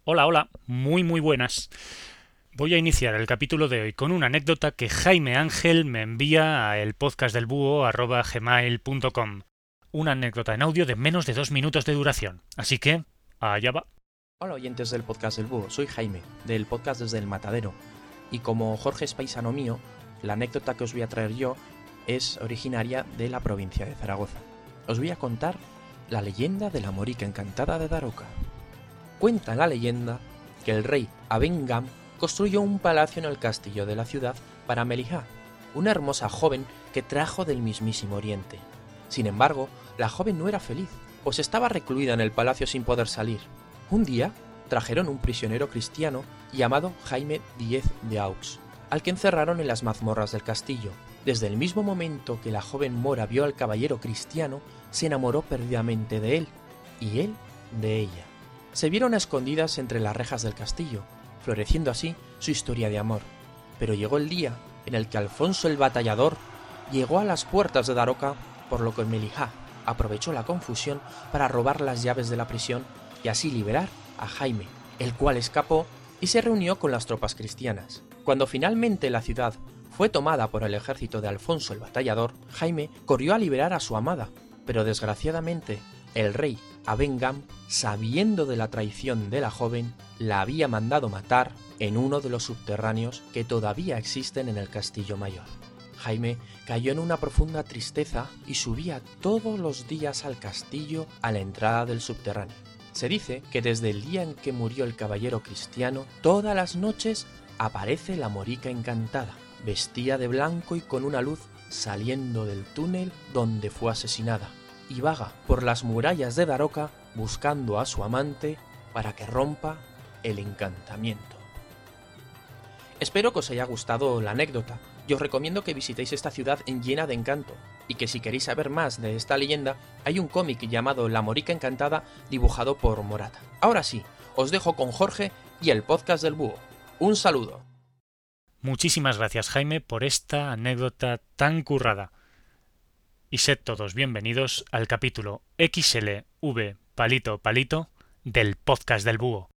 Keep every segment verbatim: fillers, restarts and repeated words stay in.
Hola, hola, muy muy buenas. Voy a iniciar el capítulo de hoy con una anécdota que Jaime Ángel me envía a el podcast del búho arroba gmail punto com. Una anécdota en audio de menos de dos minutos de duración. Así que, allá va. Hola oyentes del podcast del búho, soy Jaime, del podcast Desde el Matadero. Y como Jorge es paisano mío, la anécdota que os voy a traer yo es originaria de la provincia de Zaragoza. Os voy a contar la leyenda de la Morica encantada de Daroca. Cuenta la leyenda que el rey Aben-Gam construyó un palacio en el castillo de la ciudad para Melihá, una hermosa joven que trajo del mismísimo Oriente. Sin embargo, la joven no era feliz, pues estaba recluida en el palacio sin poder salir. Un día, trajeron un prisionero cristiano llamado Jaime Díez de Aux, al que encerraron en las mazmorras del castillo. Desde el mismo momento que la joven mora vio al caballero cristiano, se enamoró perdidamente de él, y él de ella. Se vieron a escondidas entre las rejas del castillo, floreciendo así su historia de amor. Pero llegó el día en el que Alfonso el Batallador llegó a las puertas de Daroca, por lo que Melihá aprovechó la confusión para robar las llaves de la prisión y así liberar a Jaime, el cual escapó y se reunió con las tropas cristianas. Cuando finalmente la ciudad fue tomada por el ejército de Alfonso el Batallador, Jaime corrió a liberar a su amada, pero desgraciadamente el rey Aben-Gam, sabiendo de la traición de la joven, la había mandado matar en uno de los subterráneos que todavía existen en el Castillo Mayor. Jaime cayó en una profunda tristeza y subía todos los días al castillo a la entrada del subterráneo. Se dice que desde el día en que murió el caballero cristiano, todas las noches aparece la Morica encantada, vestida de blanco y con una luz saliendo del túnel donde fue asesinada, y vaga por las murallas de Daroca buscando a su amante para que rompa el encantamiento. Espero que os haya gustado la anécdota y os recomiendo que visitéis esta ciudad llena de encanto y que si queréis saber más de esta leyenda hay un cómic llamado La Morica Encantada dibujado por Morata. Ahora sí, os dejo con Jorge y el podcast del búho. Un saludo. Muchísimas gracias, Jaime, por esta anécdota tan currada. Y sed todos bienvenidos al capítulo equis ele ve palito palito del podcast del búho.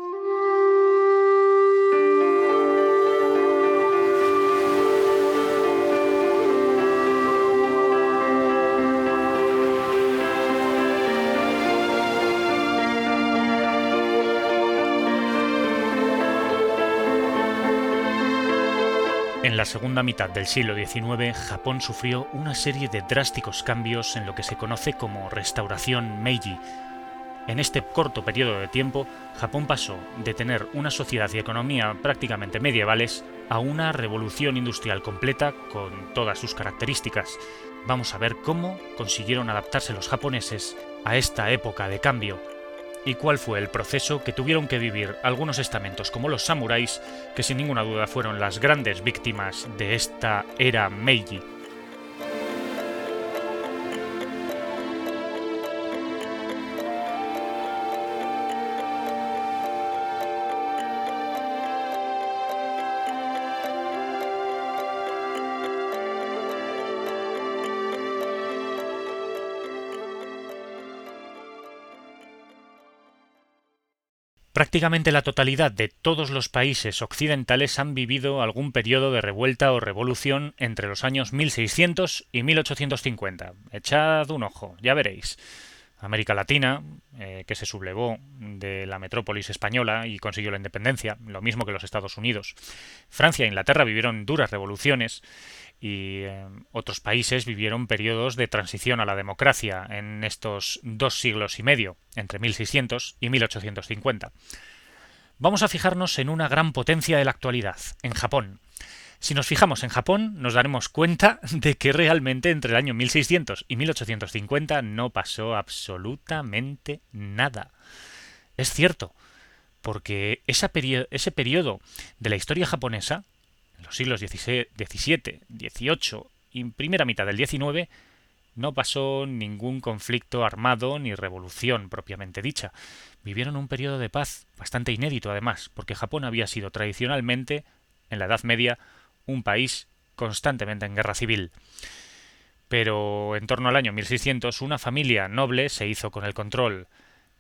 En la segunda mitad del siglo diecinueve, Japón sufrió una serie de drásticos cambios en lo que se conoce como Restauración Meiji. En este corto periodo de tiempo, Japón pasó de tener una sociedad y economía prácticamente medievales a una revolución industrial completa con todas sus características. Vamos a ver cómo consiguieron adaptarse los japoneses a esta época de cambio y cuál fue el proceso que tuvieron que vivir algunos estamentos como los samuráis, que sin ninguna duda fueron las grandes víctimas de esta era Meiji. Prácticamente la totalidad de todos los países occidentales han vivido algún periodo de revuelta o revolución entre los años mil seiscientos y mil ochocientos cincuenta. Echad un ojo, ya veréis. América Latina, eh, que se sublevó de la metrópolis española y consiguió la independencia, lo mismo que los Estados Unidos. Francia e Inglaterra vivieron duras revoluciones y eh, otros países vivieron periodos de transición a la democracia en estos dos siglos y medio, entre mil seiscientos y mil ochocientos cincuenta. Vamos a fijarnos en una gran potencia de la actualidad, en Japón. Si nos fijamos en Japón, nos daremos cuenta de que realmente entre el año mil seiscientos y mil ochocientos cincuenta no pasó absolutamente nada. Es cierto, porque esa peri- ese periodo de la historia japonesa, en los siglos diecisiete, dieciocho y primera mitad del diecinueve, no pasó ningún conflicto armado ni revolución propiamente dicha. Vivieron un periodo de paz bastante inédito además, porque Japón había sido tradicionalmente, en la Edad Media, un país constantemente en guerra civil. Pero en torno al año mil seiscientos una familia noble se hizo con el control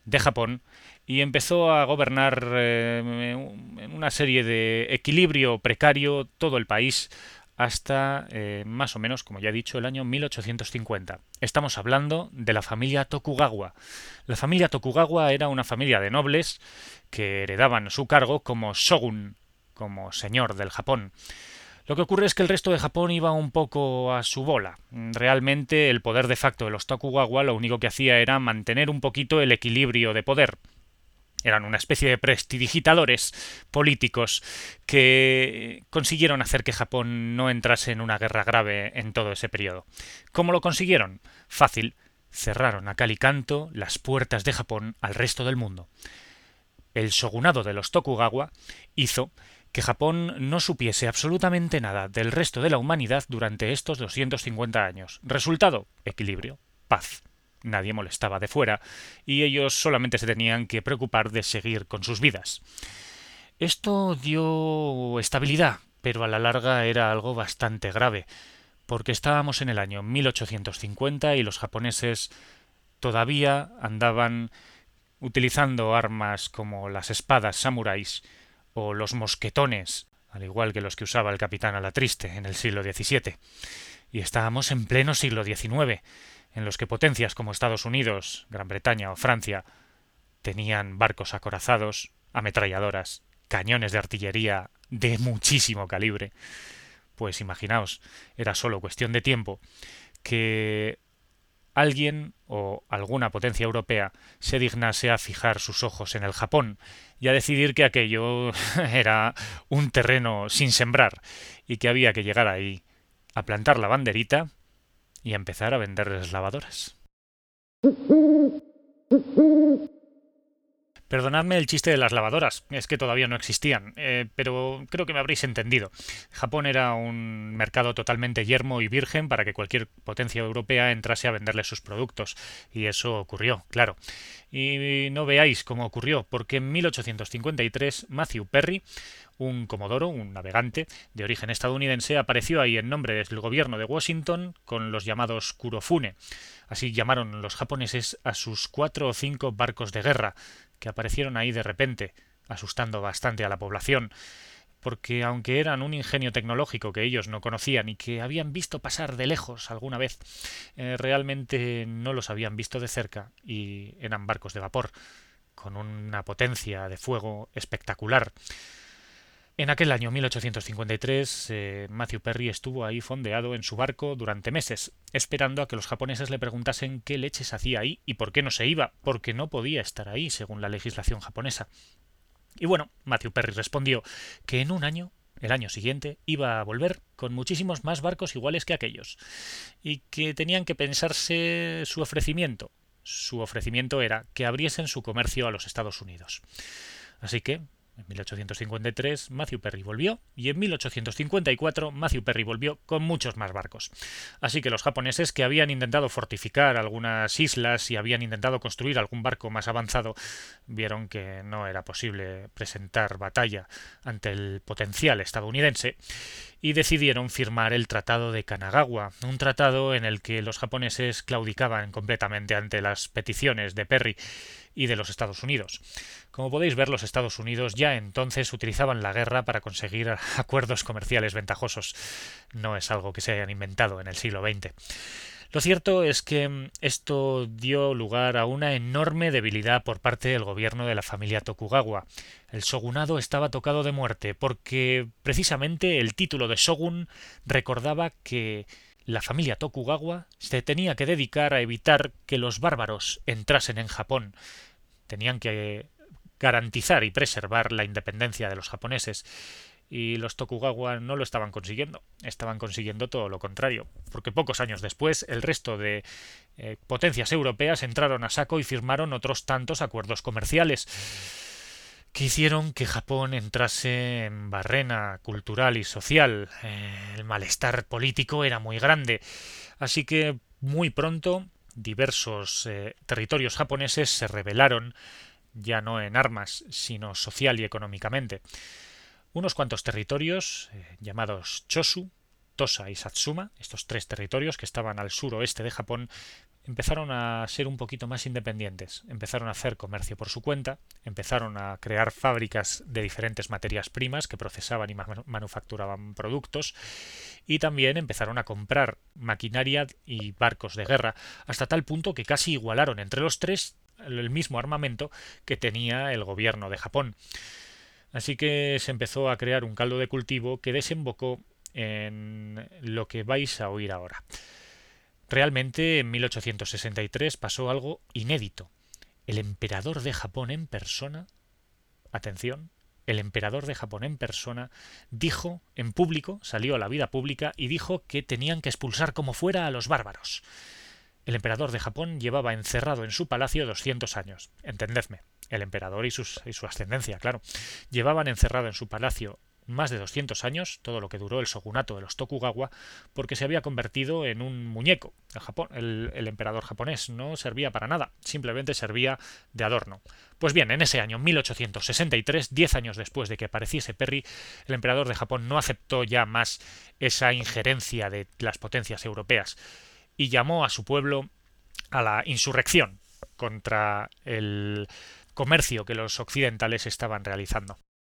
de Japón y empezó a gobernar eh, en una serie de equilibrio precario todo el país hasta eh, más o menos, como ya he dicho, el año mil ochocientos cincuenta. Estamos hablando de la familia Tokugawa. La familia Tokugawa era una familia de nobles que heredaban su cargo como shogun, como señor del Japón. Lo que ocurre es que el resto de Japón iba un poco a su bola. Realmente el poder de facto de los Tokugawa lo único que hacía era mantener un poquito el equilibrio de poder. Eran una especie de prestidigitadores políticos que consiguieron hacer que Japón no entrase en una guerra grave en todo ese periodo. ¿Cómo lo consiguieron? Fácil. Cerraron a cal y canto las puertas de Japón al resto del mundo. El shogunado de los Tokugawa hizo que Japón no supiese absolutamente nada del resto de la humanidad durante estos doscientos cincuenta años. Resultado: equilibrio, paz. Nadie molestaba de fuera y ellos solamente se tenían que preocupar de seguir con sus vidas. Esto dio estabilidad, pero a la larga era algo bastante grave, porque estábamos en el año mil ochocientos cincuenta y los japoneses todavía andaban utilizando armas como las espadas samuráis o los mosquetones, al igual que los que usaba el capitán Alatriste en el siglo diecisiete. Y estábamos en pleno siglo diecinueve, en los que potencias como Estados Unidos, Gran Bretaña o Francia tenían barcos acorazados, ametralladoras, cañones de artillería de muchísimo calibre. Pues imaginaos, era solo cuestión de tiempo que alguien o alguna potencia europea se dignase a fijar sus ojos en el Japón y a decidir que aquello era un terreno sin sembrar y que había que llegar ahí a plantar la banderita y a empezar a venderles lavadoras. Perdonadme el chiste de las lavadoras, es que todavía no existían, eh, pero creo que me habréis entendido. Japón era un mercado totalmente yermo y virgen para que cualquier potencia europea entrase a venderle sus productos, y eso ocurrió, claro. Y no veáis cómo ocurrió, porque en mil ochocientos cincuenta y tres Matthew Perry, un comodoro, un navegante de origen estadounidense, apareció ahí en nombre del gobierno de Washington con los llamados Kurofune. Así llamaron los japoneses a sus cuatro o cinco barcos de guerra, que aparecieron ahí de repente, asustando bastante a la población, porque aunque eran un ingenio tecnológico que ellos no conocían y que habían visto pasar de lejos alguna vez, eh, realmente no los habían visto de cerca y eran barcos de vapor, con una potencia de fuego espectacular. En aquel año mil ochocientos cincuenta y tres, eh, Matthew Perry estuvo ahí fondeado en su barco durante meses, esperando a que los japoneses le preguntasen qué leches hacía ahí y por qué no se iba, porque no podía estar ahí según la legislación japonesa. Y bueno, Matthew Perry respondió que en un año, el año siguiente, iba a volver con muchísimos más barcos iguales que aquellos, y que tenían que pensarse su ofrecimiento. Su ofrecimiento era que abriesen su comercio a los Estados Unidos. Así que en mil ochocientos cincuenta y tres Matthew Perry volvió y en mil ochocientos cincuenta y cuatro Matthew Perry volvió con muchos más barcos. Así que los japoneses, que habían intentado fortificar algunas islas y habían intentado construir algún barco más avanzado, vieron que no era posible presentar batalla ante el potencial estadounidense y decidieron firmar el Tratado de Kanagawa, un tratado en el que los japoneses claudicaban completamente ante las peticiones de Perry y de los Estados Unidos. Como podéis ver, los Estados Unidos ya entonces utilizaban la guerra para conseguir acuerdos comerciales ventajosos. No es algo que se hayan inventado en el siglo veinte. Lo cierto es que esto dio lugar a una enorme debilidad por parte del gobierno de la familia Tokugawa. El shogunado estaba tocado de muerte porque precisamente el título de shogun recordaba que la familia Tokugawa se tenía que dedicar a evitar que los bárbaros entrasen en Japón. Tenían que garantizar y preservar la independencia de los japoneses. Y los Tokugawa no lo estaban consiguiendo. Estaban consiguiendo todo lo contrario. Porque pocos años después, el resto de eh, potencias europeas entraron a saco y firmaron otros tantos acuerdos comerciales que hicieron que Japón entrase en barrena cultural y social. Eh, el malestar político era muy grande. Así que muy pronto diversos eh, territorios japoneses se rebelaron, ya no en armas, sino social y económicamente. Unos cuantos territorios, eh, llamados Choshu, Tosa y Satsuma, estos tres territorios que estaban al suroeste de Japón, empezaron a ser un poquito más independientes, empezaron a hacer comercio por su cuenta, empezaron a crear fábricas de diferentes materias primas que procesaban y manufacturaban productos, y también empezaron a comprar maquinaria y barcos de guerra, hasta tal punto que casi igualaron entre los tres el mismo armamento que tenía el gobierno de Japón. Así que se empezó a crear un caldo de cultivo que desembocó en lo que vais a oír ahora. Realmente, en mil ochocientos sesenta y tres pasó algo inédito. El emperador de Japón en persona, atención, el emperador de Japón en persona dijo en público, salió a la vida pública y dijo que tenían que expulsar como fuera a los bárbaros. El emperador de Japón llevaba encerrado en su palacio doscientos años. Entendedme, el emperador y, sus, y su ascendencia, claro. Llevaban encerrado en su palacio más de doscientos años, todo lo que duró el shogunato de los Tokugawa, porque se había convertido en un muñeco. El, Japón, el, el emperador japonés no servía para nada, simplemente servía de adorno. Pues bien, en ese año mil ochocientos sesenta y tres, diez años después de que apareciese Perry, el emperador de Japón no aceptó ya más esa injerencia de las potencias europeas y llamó a su pueblo a la insurrección contra el comercio que los occidentales estaban realizando.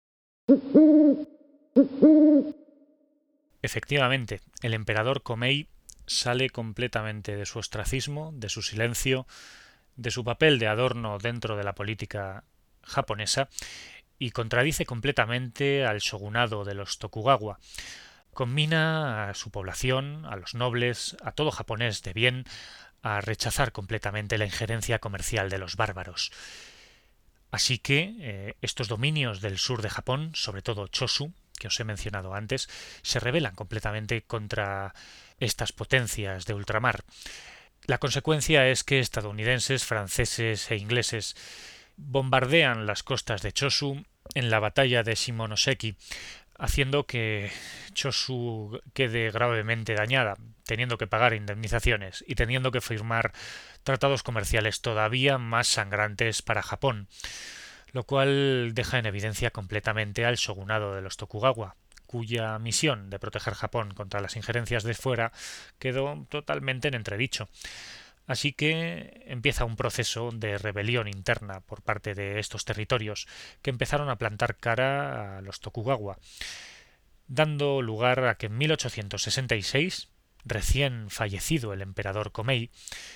Efectivamente, el emperador Komei sale completamente de su ostracismo, de su silencio, de su papel de adorno dentro de la política japonesa y contradice completamente al shogunado de los Tokugawa. Combina a su población, a los nobles, a todo japonés de bien, a rechazar completamente la injerencia comercial de los bárbaros. Así que eh, estos dominios del sur de Japón, sobre todo Choshu, que os he mencionado antes, se rebelan completamente contra estas potencias de ultramar. La consecuencia es que estadounidenses, franceses e ingleses bombardean las costas de Choshu en la batalla de Shimonoseki, haciendo que Choshu quede gravemente dañada, teniendo que pagar indemnizaciones y teniendo que firmar tratados comerciales todavía más sangrantes para Japón, lo cual deja en evidencia completamente al shogunado de los Tokugawa, cuya misión de proteger Japón contra las injerencias de fuera quedó totalmente en entredicho. Así que empieza un proceso de rebelión interna por parte de estos territorios que empezaron a plantar cara a los Tokugawa, dando lugar a que en mil ochocientos sesenta y seis, recién fallecido el emperador Komei,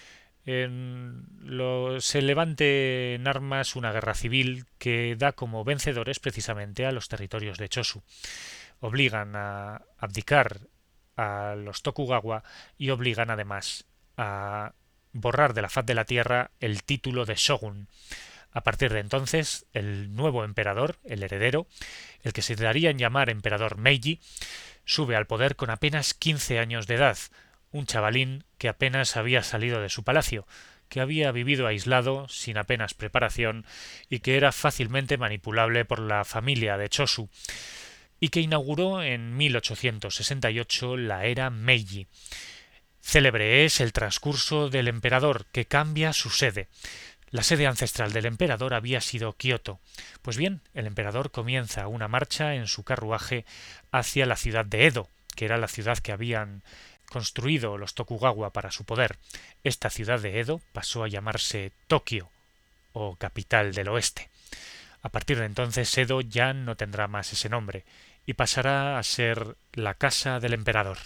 en lo, se levante en armas una guerra civil que da como vencedores precisamente a los territorios de Choshu. Obligan a abdicar a los Tokugawa y obligan además a borrar de la faz de la tierra el título de shogun. A partir de entonces, el nuevo emperador, el heredero, el que se daría en llamar emperador Meiji, sube al poder con apenas quince años de edad, un chavalín que apenas había salido de su palacio, que había vivido aislado, sin apenas preparación, y que era fácilmente manipulable por la familia de Choshu, y que inauguró en mil ochocientos sesenta y ocho la era Meiji. Célebre es el transcurso del emperador, que cambia su sede. La sede ancestral del emperador había sido Kioto. Pues bien, el emperador comienza una marcha en su carruaje hacia la ciudad de Edo, que era la ciudad que habían construido los Tokugawa para su poder. Esta ciudad de Edo pasó a llamarse Tokio, o capital del oeste. A partir de entonces Edo ya no tendrá más ese nombre, y pasará a ser la casa del emperador.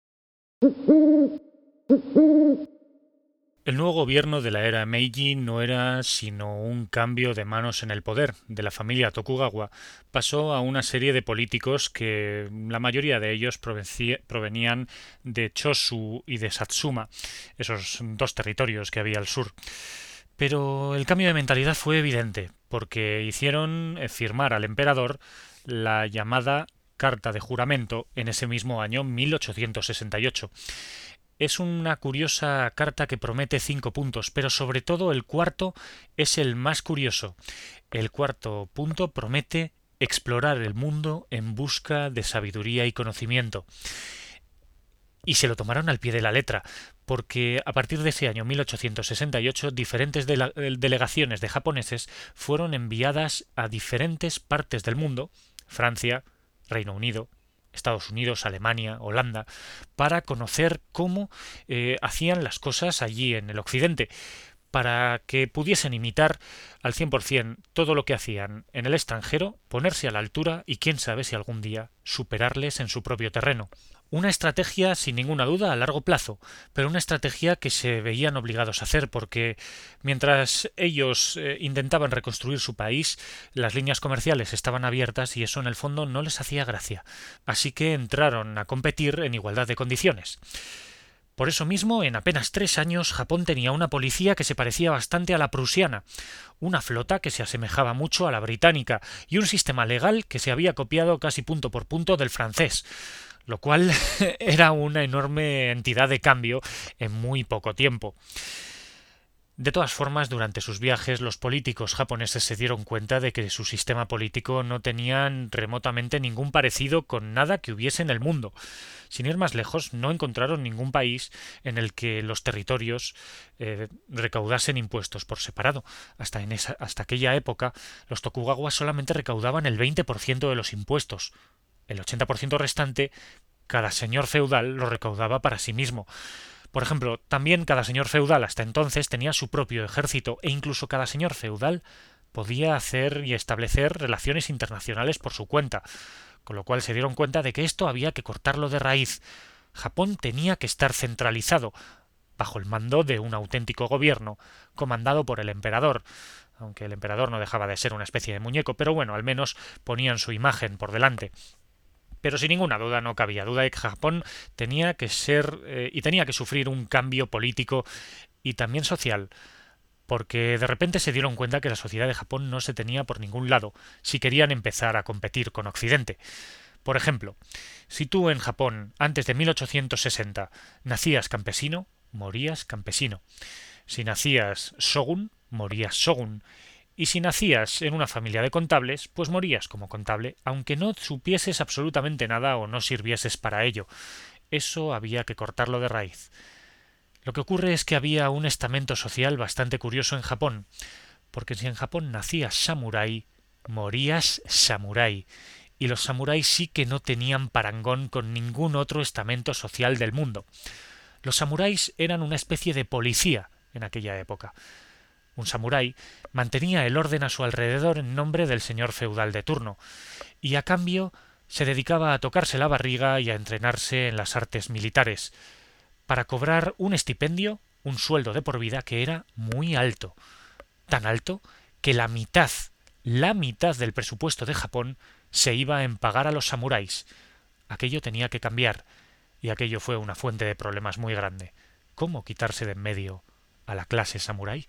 El nuevo gobierno de la era Meiji no era sino un cambio de manos en el poder de la familia Tokugawa. Pasó a una serie de políticos que la mayoría de ellos provenían de Choshu y de Satsuma, esos dos territorios que había al sur. Pero el cambio de mentalidad fue evidente, porque hicieron firmar al emperador la llamada Carta de Juramento en ese mismo año mil ochocientos sesenta y ocho. Es una curiosa carta que promete cinco puntos, pero sobre todo el cuarto es el más curioso. El cuarto punto promete explorar el mundo en busca de sabiduría y conocimiento. Y se lo tomaron al pie de la letra, porque a partir de ese año mil ochocientos sesenta y ocho diferentes de delegaciones de japoneses fueron enviadas a diferentes partes del mundo, Francia, Reino Unido, Estados Unidos, Alemania, Holanda, para conocer cómo eh, hacían las cosas allí en el Occidente, para que pudiesen imitar al cien por cien todo lo que hacían en el extranjero, ponerse a la altura y quién sabe si algún día superarles en su propio terreno. Una estrategia sin ninguna duda a largo plazo, pero una estrategia que se veían obligados a hacer porque mientras ellos eh, intentaban reconstruir su país, las líneas comerciales estaban abiertas y eso en el fondo no les hacía gracia. Así que entraron a competir en igualdad de condiciones. Por eso mismo, en apenas tres años, Japón tenía una policía que se parecía bastante a la prusiana, una flota que se asemejaba mucho a la británica y un sistema legal que se había copiado casi punto por punto del francés, lo cual era una enorme entidad de cambio en muy poco tiempo. De todas formas, durante sus viajes, los políticos japoneses se dieron cuenta de que su sistema político no tenía remotamente ningún parecido con nada que hubiese en el mundo. Sin ir más lejos, no encontraron ningún país en el que los territorios eh, recaudasen impuestos por separado. Hasta, en esa, hasta aquella época, los Tokugawa solamente recaudaban el veinte por ciento de los impuestos. El ochenta por ciento restante, cada señor feudal lo recaudaba para sí mismo. Por ejemplo, también cada señor feudal hasta entonces tenía su propio ejército e incluso cada señor feudal podía hacer y establecer relaciones internacionales por su cuenta, con lo cual se dieron cuenta de que esto había que cortarlo de raíz. Japón tenía que estar centralizado, bajo el mando de un auténtico gobierno, comandado por el emperador, aunque el emperador no dejaba de ser una especie de muñeco, pero bueno, al menos ponían su imagen por delante. Pero sin ninguna duda, no cabía duda de que Japón tenía que ser eh, y tenía que sufrir un cambio político y también social, porque de repente se dieron cuenta que la sociedad de Japón no se tenía por ningún lado si querían empezar a competir con Occidente. Por ejemplo, si tú en Japón antes de mil ochocientos sesenta nacías campesino, morías campesino. Si nacías shogun, morías shogun. Y si nacías en una familia de contables, pues morías como contable, aunque no supieses absolutamente nada o no sirvieses para ello. Eso había que cortarlo de raíz. Lo que ocurre es que había un estamento social bastante curioso en Japón, porque si en Japón nacías samurái, morías samurái, y los samuráis sí que no tenían parangón con ningún otro estamento social del mundo. Los samuráis eran una especie de policía en aquella época. Un samurái mantenía el orden a su alrededor en nombre del señor feudal de turno, y a cambio se dedicaba a tocarse la barriga y a entrenarse en las artes militares, para cobrar un estipendio, un sueldo de por vida que era muy alto, tan alto que la mitad, la mitad del presupuesto de Japón se iba en pagar a los samuráis. Aquello tenía que cambiar, y aquello fue una fuente de problemas muy grande. ¿Cómo quitarse de en medio a la clase samurái?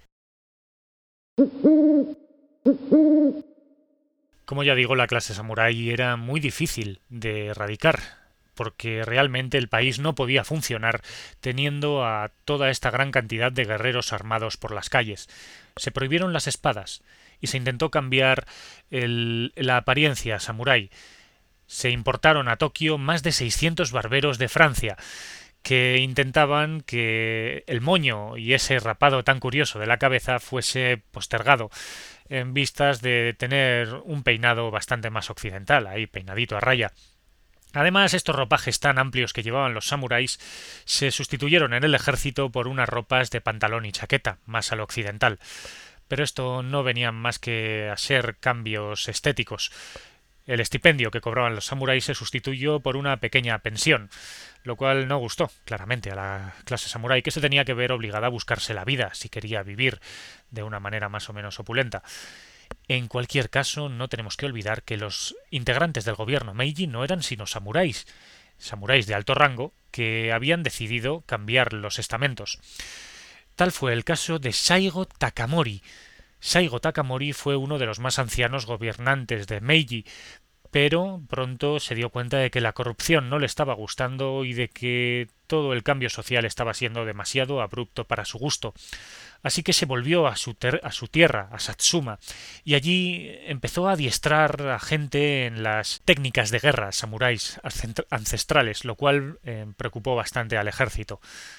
Como ya digo, la clase samurái era muy difícil de erradicar, porque realmente el país no podía funcionar teniendo a toda esta gran cantidad de guerreros armados por las calles. Se prohibieron las espadas y se intentó cambiar el, la apariencia samurái. Se importaron a Tokio más de seiscientos barberos de Francia, que intentaban que el moño y ese rapado tan curioso de la cabeza fuese postergado en vistas de tener un peinado bastante más occidental, ahí peinadito a raya. Además, estos ropajes tan amplios que llevaban los samuráis se sustituyeron en el ejército por unas ropas de pantalón y chaqueta, más a lo occidental. Pero esto no venía más que a ser cambios estéticos. El estipendio que cobraban los samuráis se sustituyó por una pequeña pensión, lo cual no gustó, claramente, a la clase samurái, que se tenía que ver obligada a buscarse la vida si quería vivir de una manera más o menos opulenta. En cualquier caso, no tenemos que olvidar que los integrantes del gobierno Meiji no eran sino samuráis, samuráis de alto rango, que habían decidido cambiar los estamentos. Tal fue el caso de Saigo Takamori. Saigo Takamori fue uno de los más ancianos gobernantes de Meiji, pero pronto se dio cuenta de que la corrupción no le estaba gustando y de que todo el cambio social estaba siendo demasiado abrupto para su gusto. Así que se volvió a su, a su tierra, a Satsuma, y allí empezó a adiestrar a gente en las técnicas de guerra samuráis ancestrales, lo cual eh, preocupó bastante al ejército.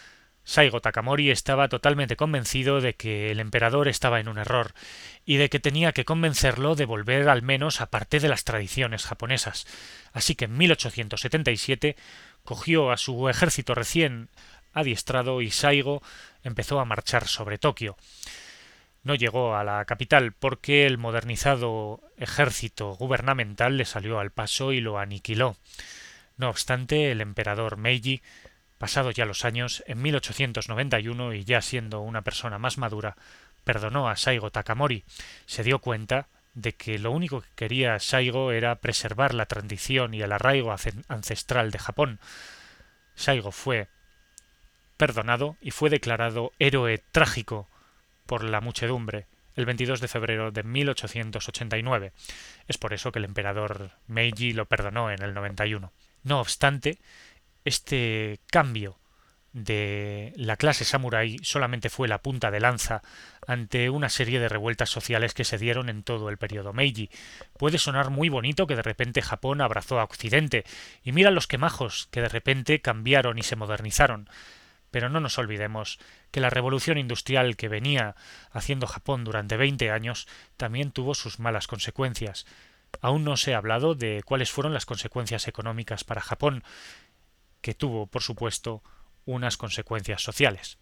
Saigo Takamori estaba totalmente convencido de que el emperador estaba en un error y de que tenía que convencerlo de volver al menos a parte de las tradiciones japonesas. Así que en mil ochocientos setenta y siete cogió a su ejército recién adiestrado y Saigo empezó a marchar sobre Tokio. No llegó a la capital porque el modernizado ejército gubernamental le salió al paso y lo aniquiló. No obstante, el emperador Meiji, pasados ya los años, en mil ochocientos noventa y uno y ya siendo una persona más madura, perdonó a Saigo Takamori. Se dio cuenta de que lo único que quería Saigo era preservar la tradición y el arraigo ancestral de Japón. Saigo fue perdonado y fue declarado héroe trágico por la muchedumbre el veintidós de febrero de mil ochocientos ochenta y nueve. Es por eso que el emperador Meiji lo perdonó en el noventa y uno. No obstante, este cambio de la clase samurái solamente fue la punta de lanza ante una serie de revueltas sociales que se dieron en todo el periodo Meiji. Puede sonar muy bonito que de repente Japón abrazó a Occidente, y mira los quemajos que de repente cambiaron y se modernizaron. Pero no nos olvidemos que la revolución industrial que venía haciendo Japón durante veinte años también tuvo sus malas consecuencias. Aún no se ha hablado de cuáles fueron las consecuencias económicas para Japón, que tuvo, por supuesto, unas consecuencias sociales.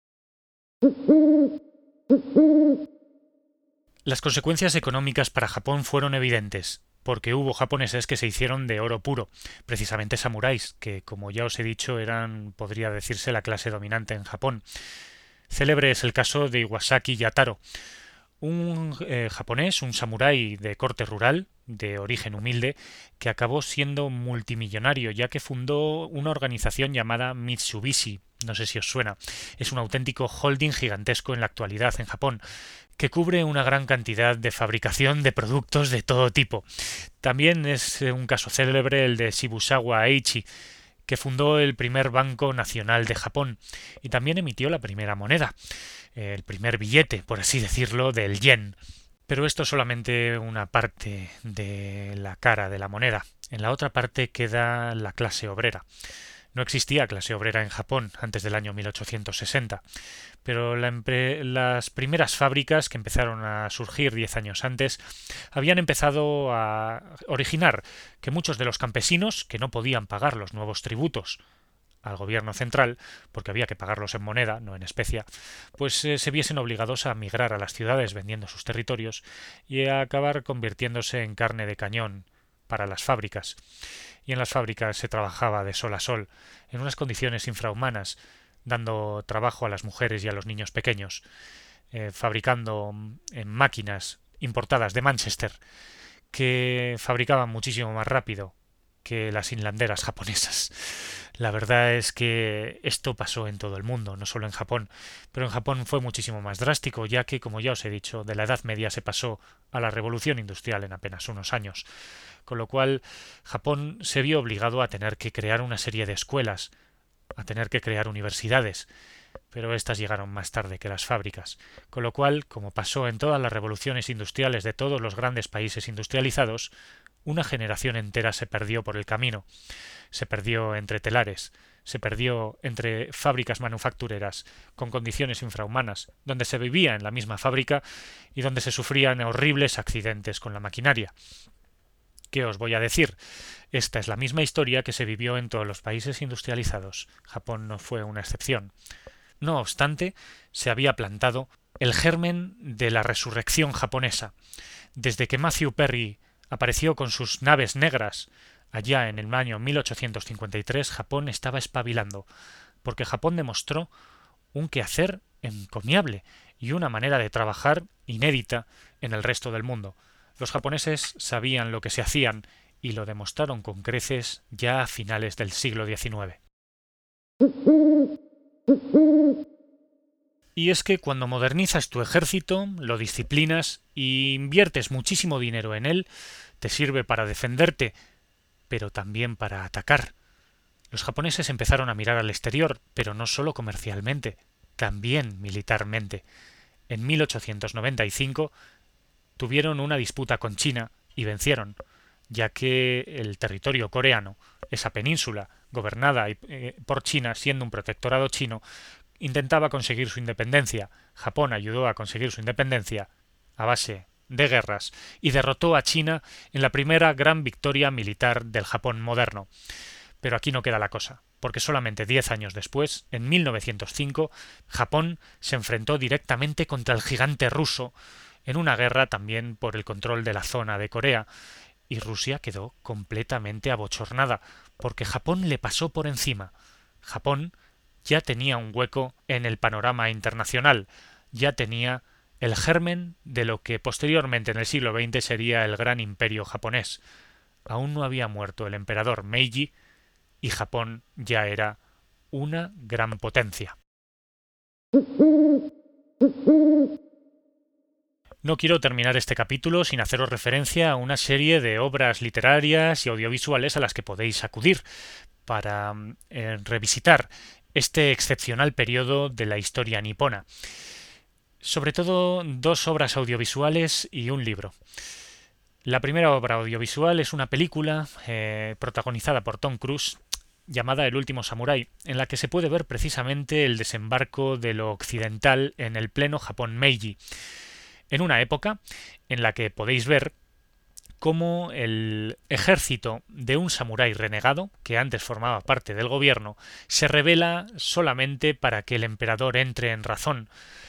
Las consecuencias económicas para Japón fueron evidentes, porque hubo japoneses que se hicieron de oro puro, precisamente samuráis, que, como ya os he dicho, eran, podría decirse, la clase dominante en Japón. Célebre es el caso de Iwasaki Yataro, un eh, japonés, un samurái de corte rural, de origen humilde, que acabó siendo multimillonario, ya que fundó una organización llamada Mitsubishi. No sé si os suena. Es un auténtico holding gigantesco en la actualidad en Japón, que cubre una gran cantidad de fabricación de productos de todo tipo. También es un caso célebre el de Shibusawa Eiichi, que fundó el primer Banco Nacional de Japón y también emitió la primera moneda, el primer billete, por así decirlo, del yen. Pero esto es solamente una parte de la cara de la moneda. En la otra parte queda la clase obrera. No existía clase obrera en Japón antes del año mil ochocientos sesenta, pero la las primeras fábricas que empezaron a surgir diez años antes habían empezado a originar que muchos de los campesinos que no podían pagar los nuevos tributos al gobierno central, porque había que pagarlos en moneda, no en especia, pues eh, se viesen obligados a migrar a las ciudades vendiendo sus territorios y a acabar convirtiéndose en carne de cañón para las fábricas. Y en las fábricas se trabajaba de sol a sol, en unas condiciones infrahumanas, dando trabajo a las mujeres y a los niños pequeños, eh, fabricando en máquinas importadas de Manchester, que fabricaban muchísimo más rápido que las hilanderas japonesas. La verdad es que esto pasó en todo el mundo, no solo en Japón, pero en Japón fue muchísimo más drástico, ya que, como ya os he dicho, de la Edad Media se pasó a la revolución industrial en apenas unos años, con lo cual Japón se vio obligado a tener que crear una serie de escuelas, a tener que crear universidades, pero estas llegaron más tarde que las fábricas, con lo cual, como pasó en todas las revoluciones industriales de todos los grandes países industrializados, una generación entera se perdió por el camino. Se perdió entre telares, se perdió entre fábricas manufactureras con condiciones infrahumanas, donde se vivía en la misma fábrica y donde se sufrían horribles accidentes con la maquinaria. ¿Qué os voy a decir? Esta es la misma historia que se vivió en todos los países industrializados. Japón no fue una excepción. No obstante, se había plantado el germen de la resurrección japonesa. Desde que Matthew Perry apareció con sus naves negras allá en el año mil ochocientos cincuenta y tres, Japón estaba espabilando, porque Japón demostró un quehacer encomiable y una manera de trabajar inédita en el resto del mundo. Los japoneses sabían lo que se hacían y lo demostraron con creces ya a finales del siglo diecinueve. Y es que cuando modernizas tu ejército, lo disciplinas y inviertes muchísimo dinero en él, te sirve para defenderte, pero también para atacar. Los japoneses empezaron a mirar al exterior, pero no solo comercialmente, también militarmente. En mil ochocientos noventa y cinco tuvieron una disputa con China y vencieron, ya que el territorio coreano, esa península gobernada por China, siendo un protectorado chino, intentaba conseguir su independencia. Japón ayudó a conseguir su independencia a base de guerras y derrotó a China en la primera gran victoria militar del Japón moderno. Pero aquí no queda la cosa, porque solamente diez años después, en mil novecientos cinco, Japón se enfrentó directamente contra el gigante ruso en una guerra también por el control de la zona de Corea, y Rusia quedó completamente abochornada, porque Japón le pasó por encima. Japón ya tenía un hueco en el panorama internacional, ya tenía el germen de lo que posteriormente en el siglo veinte sería el gran imperio japonés. Aún no había muerto el emperador Meiji y Japón ya era una gran potencia. No quiero terminar este capítulo sin haceros referencia a una serie de obras literarias y audiovisuales a las que podéis acudir para eh, revisitar este excepcional periodo de la historia nipona. Sobre todo dos obras audiovisuales y un libro. La primera obra audiovisual es una película eh, protagonizada por Tom Cruise llamada El último samurái, en la que se puede ver precisamente el desembarco de lo occidental en el pleno Japón Meiji, en una época en la que podéis ver cómo el ejército de un samurái renegado, que antes formaba parte del gobierno, se rebela solamente para que el emperador entre en razón.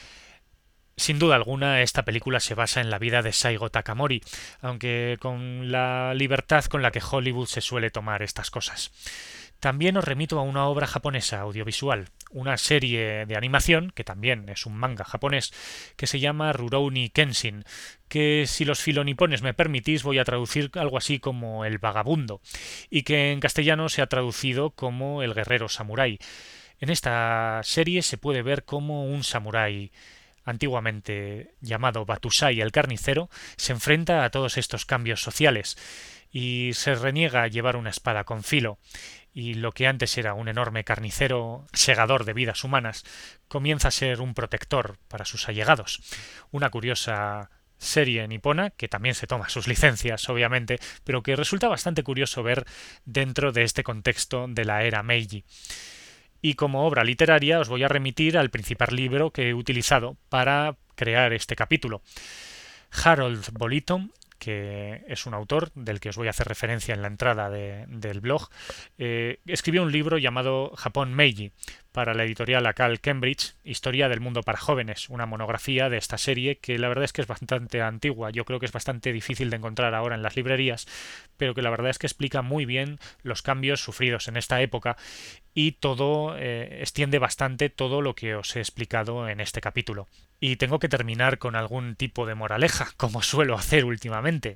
Sin duda alguna, esta película se basa en la vida de Saigo Takamori, aunque con la libertad con la que Hollywood se suele tomar estas cosas. También os remito a una obra japonesa audiovisual, una serie de animación, que también es un manga japonés, que se llama Rurouni Kenshin, que si los filonipones me permitís voy a traducir algo así como El vagabundo, y que en castellano se ha traducido como El guerrero samurái. En esta serie se puede ver cómo un samurái antiguamente llamado Batusai el carnicero, se enfrenta a todos estos cambios sociales y se reniega a llevar una espada con filo, y lo que antes era un enorme carnicero segador de vidas humanas comienza a ser un protector para sus allegados. Una curiosa serie nipona que también se toma sus licencias, obviamente, pero que resulta bastante curioso ver dentro de este contexto de la era Meiji. Y como obra literaria os voy a remitir al principal libro que he utilizado para crear este capítulo. Harold Bolito, que es un autor del que os voy a hacer referencia en la entrada de, del blog, eh, escribió un libro llamado Japón Meiji para la editorial Akal Cambridge, Historia del mundo para jóvenes, una monografía de esta serie que la verdad es que es bastante antigua, yo creo que es bastante difícil de encontrar ahora en las librerías, pero que la verdad es que explica muy bien los cambios sufridos en esta época y todo eh, extiende bastante todo lo que os he explicado en este capítulo. Y tengo que terminar con algún tipo de moraleja, como suelo hacer últimamente.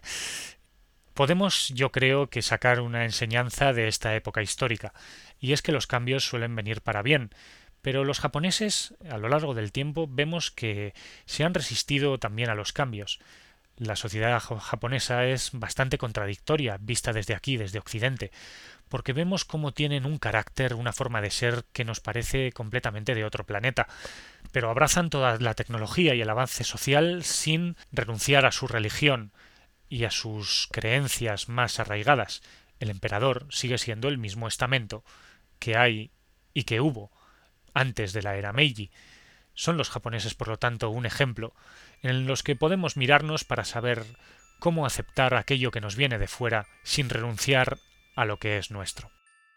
Podemos, yo creo, que sacar una enseñanza de esta época histórica, y es que los cambios suelen venir para bien, pero los japoneses, a lo largo del tiempo, vemos que se han resistido también a los cambios. La sociedad japonesa es bastante contradictoria, vista desde aquí, desde Occidente, porque vemos cómo tienen un carácter, una forma de ser que nos parece completamente de otro planeta, pero abrazan toda la tecnología y el avance social sin renunciar a su religión y a sus creencias más arraigadas. El emperador sigue siendo el mismo estamento que hay y que hubo antes de la era Meiji. Son los japoneses, por lo tanto, un ejemplo en los que podemos mirarnos para saber cómo aceptar aquello que nos viene de fuera sin renunciar a lo que es nuestro.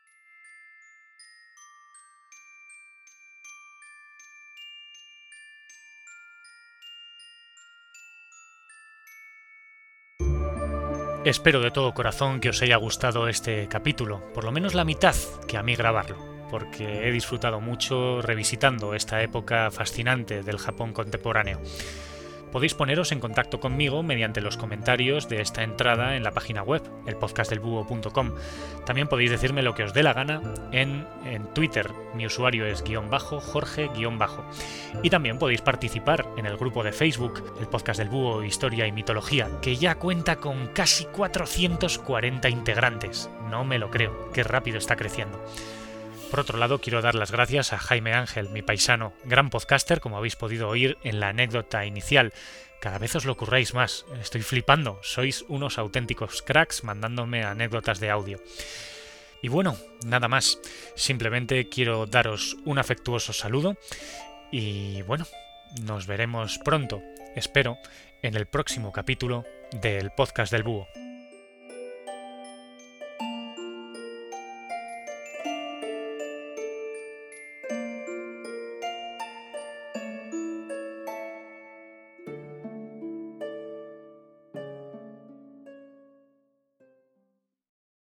Espero de todo corazón que os haya gustado este capítulo, por lo menos la mitad que a mí grabarlo, porque he disfrutado mucho revisitando esta época fascinante del Japón contemporáneo. Podéis poneros en contacto conmigo mediante los comentarios de esta entrada en la página web, el podcast del búho punto com. También podéis decirme lo que os dé la gana en, en Twitter. Mi usuario es guión bajo, Jorge guión bajo. Y también podéis participar en el grupo de Facebook, el podcast del búho, Historia y Mitología, que ya cuenta con casi cuatrocientos cuarenta integrantes. No me lo creo, qué rápido está creciendo. Por otro lado, quiero dar las gracias a Jaime Ángel, mi paisano, gran podcaster, como habéis podido oír en la anécdota inicial. Cada vez os lo curráis más, estoy flipando, sois unos auténticos cracks mandándome anécdotas de audio. Y bueno, nada más. Simplemente quiero daros un afectuoso saludo y bueno, nos veremos pronto, espero, en el próximo capítulo del podcast del Búho.